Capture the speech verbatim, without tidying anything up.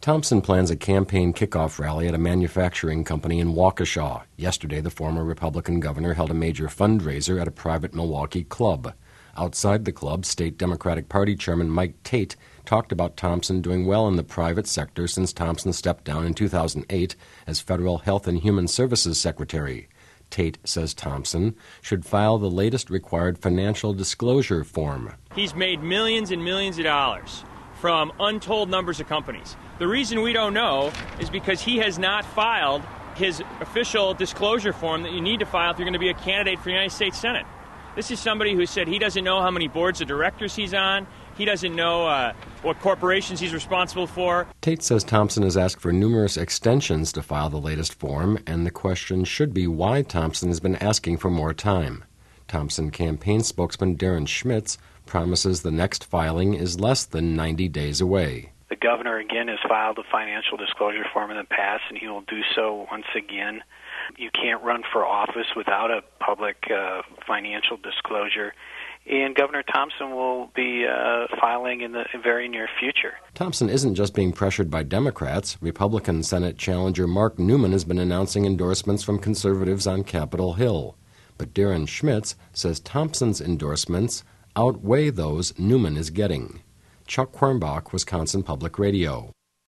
Thompson plans a campaign kickoff rally at a manufacturing company in Waukesha. Yesterday, the former Republican governor held a major fundraiser at a private Milwaukee club. Outside the club, State Democratic Party Chairman Mike Tate talked about Thompson doing well in the private sector since Thompson stepped down in two thousand eight as Federal Health and Human Services Secretary. Tate says Thompson should file the latest required financial disclosure form. He's made millions and millions of dollars from untold numbers of companies. The reason we don't know is because he has not filed his official disclosure form that you need to file if you're going to be a candidate for the United States Senate. This is somebody who said he doesn't know how many boards of directors he's on. He doesn't know uh, what corporations he's responsible for. Tate says Thompson has asked for numerous extensions to file the latest form, and the question should be why Thompson has been asking for more time. Thompson campaign spokesman Darren Schmitz promises the next filing is less than ninety days away. The governor, again, has filed a financial disclosure form in the past, and he will do so once again. You can't run for office without a public uh, financial disclosure, and Governor Thompson will be uh, filing in the very near future. Thompson isn't just being pressured by Democrats. Republican Senate challenger Mark Newman has been announcing endorsements from conservatives on Capitol Hill. But Darren Schmitz says Thompson's endorsements outweigh those Newman is getting. Chuck Quirmbach, Wisconsin Public Radio.